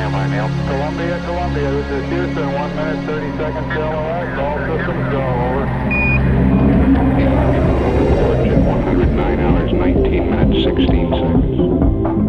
Columbia, Columbia, this is Houston, 1 minute, 30 seconds till LOX, all systems go, over. Fortune, 109 hours, 19 minutes, 16 seconds.